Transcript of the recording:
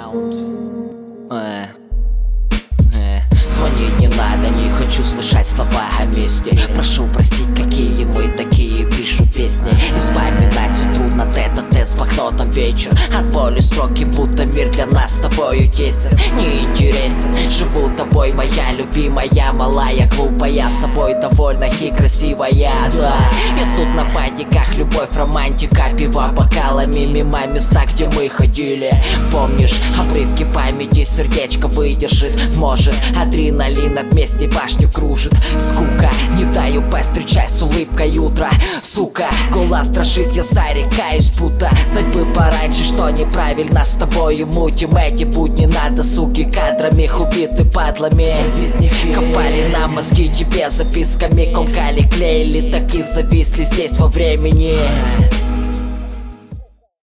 Звонить не надо, не хочу слышать слова о месте. Прошу простить, какие мы такие, пишу песни. И вспоминать все трудно, тет-а-тет с блокнотом вечер. От боли строки, будто мир для нас с тобою тесен. Неинтересен, живу тобой, моя любимая, малая, глупая, собой довольна и красивая, да. Я тут на падиках, любовь, романтика, пиво бокалами, мимо места, где мы ходили. Помнишь, обрывки памяти, сердечко выдержит, может, адреналин от мести башню кружит. Скука, не даю постречать с улыбкой утро. Сука, голос страшит, я зарекаюсь, будто знать бы пораньше, что неправильно с тобою мутим эти будни на досуге, кадрами их убиты падлами. Копали на мозги тебе записками, комкали, клеили, так и зависли здесь во времени.